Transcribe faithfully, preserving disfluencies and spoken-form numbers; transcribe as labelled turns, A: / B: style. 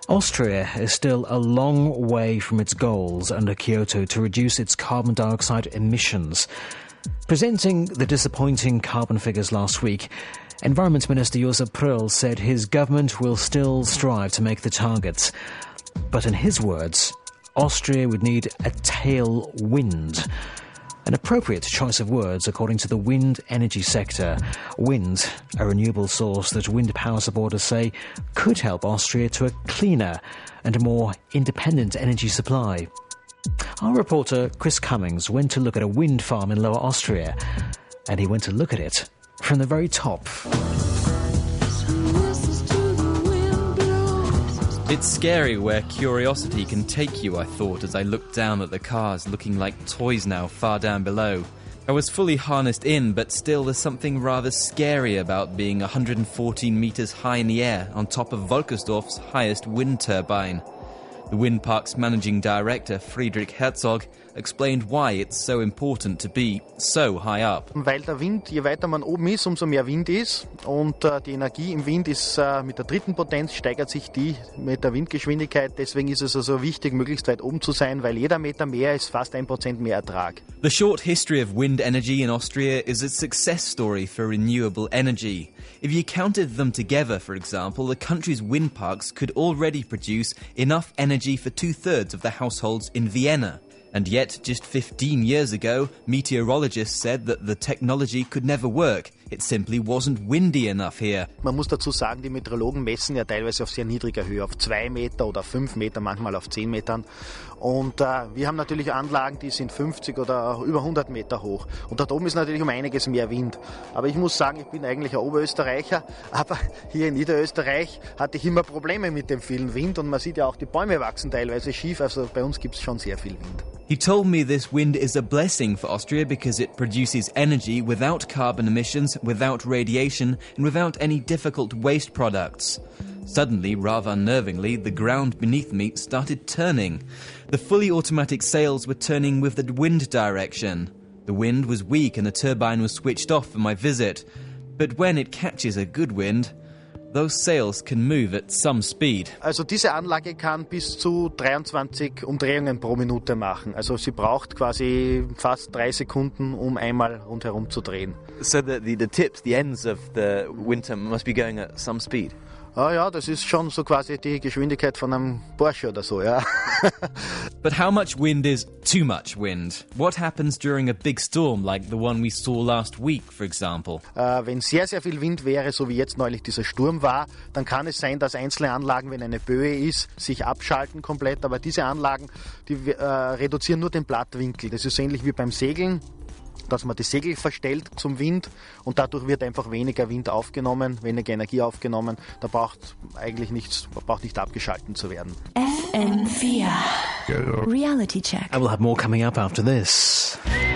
A: Austria is still a long way from its goals under Kyoto to reduce its carbon dioxide emissions. Presenting the disappointing carbon figures last week, Environment Minister Josep Pröll said his government will still strive to make the targets. But in his words, Austria would need a tailwind. An appropriate choice of words according to the wind energy sector. Wind, a renewable source that wind power supporters say could help Austria to a cleaner and a more independent energy supply. Our reporter Chris Cummings went to look at a wind farm in Lower Austria, and he went to look at it from the very top.
B: It's scary where curiosity can take you, I thought, as I looked down at the cars looking like toys now far down below. I was fully harnessed in, but still there's something rather scary about being one hundred fourteen metres high in the air on top of Wolkersdorf's highest wind turbine. The wind park's managing director, Friedrich Herzog, explained why it's so important to be so high up.
C: Weil der Wind, je weiter man oben ist, umso mehr Wind ist. Und äh, die Energie im Wind ist äh, mit der dritten Potenz, steigert sich die mit der Windgeschwindigkeit. Deswegen ist es also wichtig, möglichst weit oben zu sein, weil jeder Meter mehr ist fast ein Prozent mehr Ertrag.
B: The short history of wind energy in Austria is a success story for renewable energy. If you counted them together, for example, the country's wind parks could already produce enough energy for two-thirds of the households in Vienna. And yet, just fifteen years ago, meteorologists said that the technology could never work. It simply wasn't windy enough here.
C: Man muss dazu sagen, die Meteorologen messen ja teilweise auf sehr niedriger Höhe, auf zwei Meter oder fünf Meter, manchmal auf zehn Metern. Und äh, wir haben natürlich Anlagen, die sind fünfzig oder über hundert Meter hoch. Und dort oben ist natürlich um einiges mehr Wind. Aber ich muss sagen, ich bin eigentlich ein Oberösterreicher, aber hier in Niederösterreich hatte ich immer Probleme mit dem vielen Wind. Und man sieht ja auch, die Bäume wachsen teilweise schief, also bei uns gibt es schon sehr viel Wind.
B: He told me this wind is a blessing for Austria because it produces energy without carbon emissions, without radiation, and without any difficult waste products. Suddenly, rather unnervingly, the ground beneath me started turning. The fully automatic sails were turning with the wind direction. The wind was weak and the turbine was switched off for my visit. But when it catches a good wind, those sails can move at some speed.
C: Also diese Anlage kann bis zu dreiundzwanzig Umdrehungen pro Minute machen. Also sie braucht quasi fast drei Sekunden, um einmal rundherum zu drehen.
D: So the, the, the tips, the ends of the wind turbine must be going at some speed?
C: Ah ja, das ist schon so quasi die Geschwindigkeit von einem Porsche oder so, ja.
B: But how much wind is too much wind? What happens during a big storm like the one we saw last week, for example?
C: Äh, wenn sehr, sehr viel Wind wäre, so wie jetzt neulich dieser Sturm war, dann kann es sein, dass einzelne Anlagen, wenn eine Böe ist, sich abschalten komplett. Aber diese Anlagen, die äh, reduzieren nur den Blattwinkel. Das ist so ähnlich wie beim Segeln, dass man die Segel verstellt zum Wind und dadurch wird einfach weniger Wind aufgenommen, weniger Energie aufgenommen. Da braucht eigentlich nichts, braucht nicht abgeschalten zu werden.
E: F M vier Reality Check.
A: I will have more coming up after this.